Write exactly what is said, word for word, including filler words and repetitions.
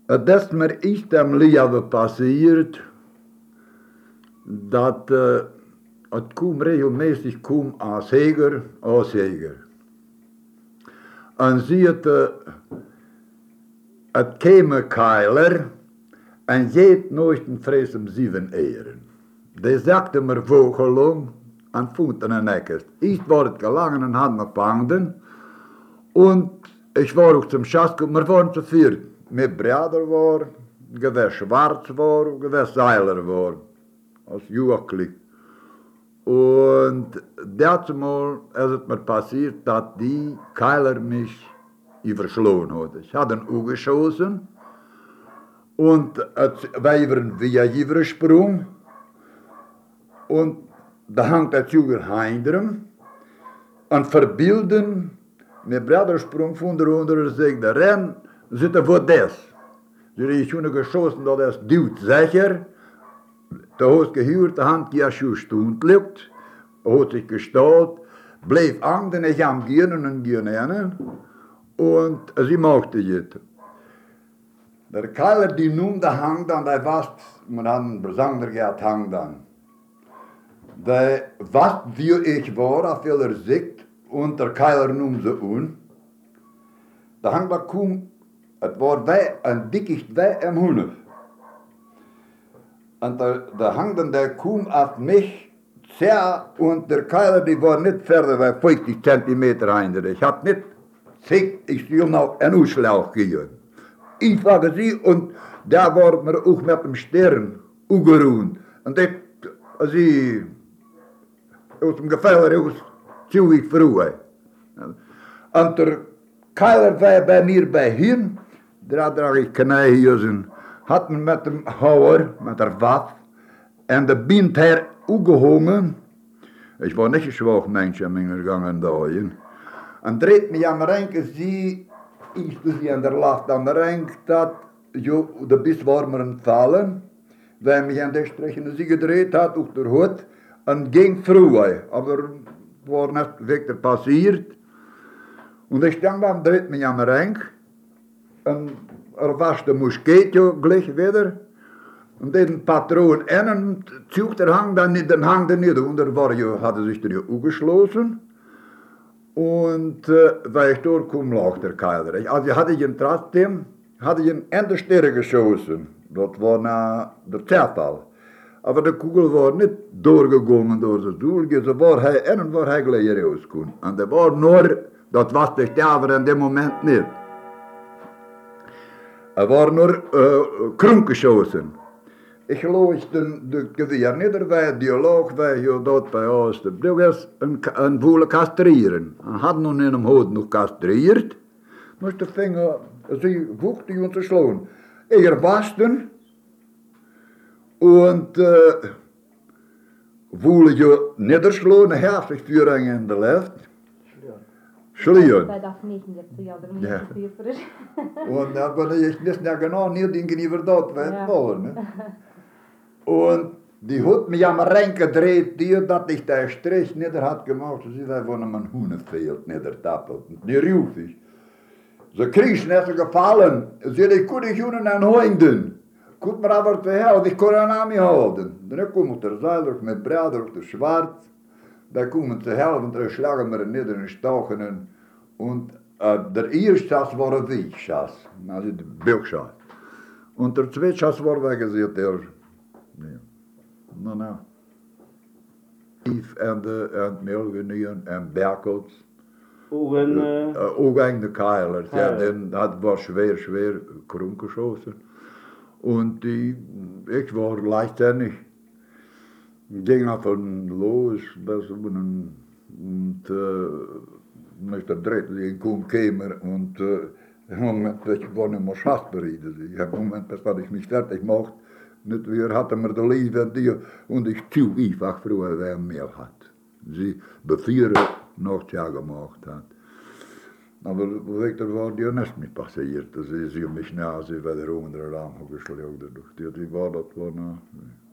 Het is mir echt im Leben passiert, dat uh, het kwam regelmäßig kwam als Jäger, als Jäger. En zie het, uh, het kwam Keiler en jeet nooit een vrees om zeven eieren. Die zakte mir vogelong en vond een nekkers. Eerst war het gelangen en had me pangden. Und ich war auch zum Schask, wir waren zu viert. Mit Bruder war, gewiss Schwarz war, gewiss Seiler war. Als Jugendlich. Und dazumal ist es mir passiert, dass die Keiler mich überschlagen hat. Ich hatte ihn angeschossen und wir waren via übersprungen. Und da hangt das Jugend hinter und verbilden. Mijn broeder sprong van eronder en zei, de ren zit er voor des. Ze hebben schon geschossen, dat is duwt zeker. De heeft gehuurd, de hand die als stond lukt. Heeft zich gestaat, bleef angden, ik am gehen en gehen. Und sie machte het. Der Keiler, die noemde hang dan, die was, man had een bezanger gehad hang dan. Die was wie ik war, auf vieler Sicht. Und der Keiler noemde ze un. Da hang dat koem, het was wij, een dikkicht wij en hunne. En da hang dan der koem af mich, sehr, und der Keiler, die war nicht verder als fünfzig Zentimeter hinder. Ich hab nicht, zick, ich stiel noch einen Ausschlag gehen. Ich war gesehen, und da war mir auch mit dem Stern ugeruhen. Und ich, als ich aus dem Gefäller raus, zügig vroeg. En der Keiler war bei mir bei hin, daar draag ik knijhuizen, had me met dem Hauer, met der Waf, en de bient her ugehangen. Ich war nicht ein schwach Mensch am gegangen da. En dreht mich am Renke, sie, ich sie an der Lacht an der Renke, dat, jo, de bis war mir entfallen, weil mich an der Strecke sie gedreht hat, auf der Hut, en ging vroeg, aber war nicht wirklich passiert. Und ich stand dann, dreht mich am Renk. Und er was der Musketjo gleich wieder. Und den Patron innen zog der Hang dann in den Hang nieder. Und er war ja, hatte sich der ja angeschlossen. Und äh, weil ich dort kam, lag der Keiler. Also hatte ich ihn trotzdem, hatte ich ihn in der Stirn geschossen. Das war na der Zerfall. Aber de Kugel war nicht doorgegangen door zijn doel, ze war hij en waar hij gleich rausgekommen. En dat war nur, dat was de sterver in dem Moment nicht. Er war nur uh, krum geschossen. Ich loos de, de geweer nieder, wij dialoog, wij hier dort bij ons de Brugges, een, een voelen kastrieren. En had nog in hem hoofd nog kastriert, moest de vinger, ze voegde die ons te slaan. Ik wasten. Und äh, wohl je niederschlagen, heftig Führung in der Luft. Schlieren. Bij dat niet, ja, er moet Ja. je voor. Und dann bin ich nicht ja genau nicht denken über dort, was Ja. war, ne? Und die hat mich am Renk gedreht, die, dass ich den Strich nieder hat gemacht, sie sei von einem Hunefeld niedertappelt. Die rief ich. Sie kriechen, ist gefallen. Sie hat, ich konnte nicht unten an Heunden. Gut mir aber zu helfen, ich kann ihn an mich halten. Dann kommt der Seiler mit Bruder auf der Schwarz, da kommen zu helfen, da schlagen wir nieder in Stochen. Und äh, der erste Schuss war ein Weichschuss, also der Bauchschuss. Und der zweite Schuss war weggesehen, der, ja, na na. Yves en de, en Melgenien en Berkels. Ook een... Uh... Uh, ook een de Keilers, ja, Ja. den, dat was schwer, schwer krumm geschossen. Und die, ich war leichtsinnig. Ging einfach los, das und, und äh, nicht der dritte, die kom käme und äh, im Moment, ich war nicht mehr schaffbereit. Im Moment, das ich mich fertig machte, nicht wieder hatte mir der Liebe und die, und ich zu einfach früher, wer mehr hat. Sie bevieren noch ja gemacht hat. Aber weiter war die nicht mehr passiert. Das ist ja mich nah, sie war der untere Raum geschlagen. Die war das war noch.